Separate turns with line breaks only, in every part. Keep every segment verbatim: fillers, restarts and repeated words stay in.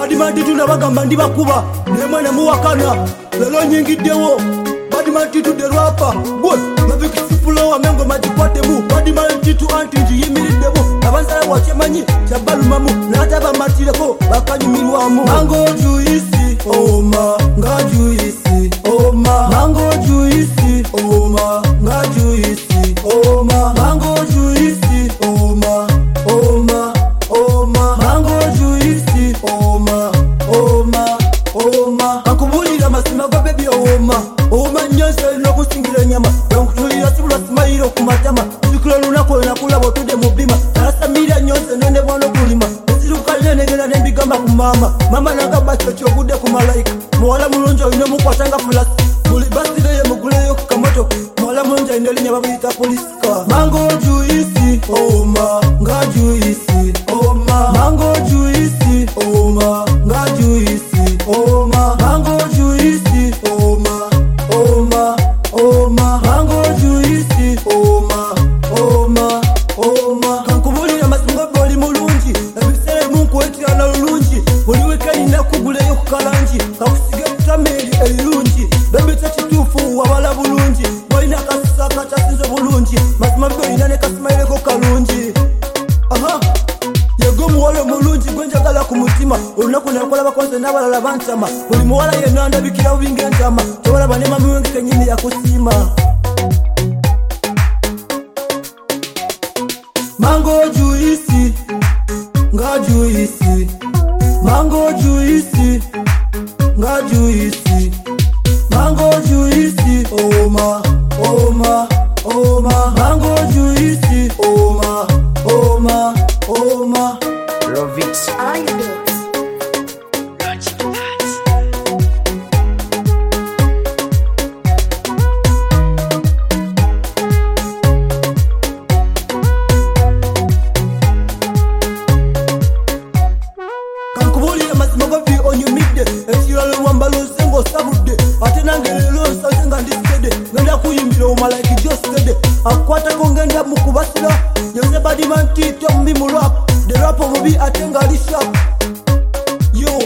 Badman Titu nabagamba ndi bakuba ne mwana muwakana lelo nyingiddewo Badman Titu the rapper boy nabikifulo amengo majikwatemu Badman Titu anti njiyimiriddemu abanzala bwachemanyi kyabalumamu nataba matireko bakanyumirwamu mango juisi oma nga juisi oma mango juisi oma nga juisi oma mango juisi oma oma oma mango juisi oma oma oma akubulira masima go baby oma oma nyose no kusingira nyama yonkutulira sibula smailo kumatama sikolo lunako nakula botude mubima nasamira nyose none bono kulima zirukalene negera nembigamba ku mama mama nagamba chocho budde ku malaika mwala mulunjo ino mukwatanga plus muli basire ye muguleyo kamoto mwala mulunjo ino linya babita police car mango juisi oma nga juisi oma mango juisi oma nga juisi oma mango juisi oma oma oma mango juisi oma oma oma kankubulira masingo boli mulungi ebisere munku etyana lulungi buli weekend nakuguleyo kukalangi kakusige kutameli elungi bembeta kitufu wabala bulungi boina kasaka chasinzo bulungi masima boina ne kasimaile ko kalungi aha yego muwale mulungi gwenjagala ku mutima olunaku nakola bakonze n'abalala bantama buli muwala yenna ndabikira ubinge ntama tola bane mami wengi kenyini yakusima mango juisi nga juisi mango juisi nga juisi mango juisi oma oma oma mango juisi oma oma oma
Love it.
All you do.
Akwata kongenda mukubasila Yose Badman Titu mbi mulap The rapper mubi atenga lishap Yo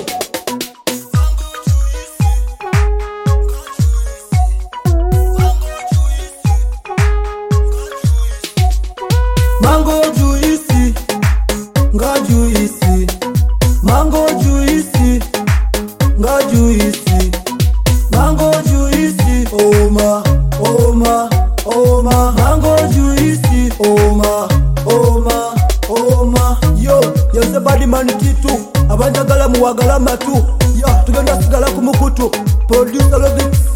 mango juisi nga juisi mango juisi nga juisi mango juisi oma oma oma mango juisi oma oma oma yo yose Badman Titu abanjagala muwagala matu ya tugenda sigala kumukutu producer Lobix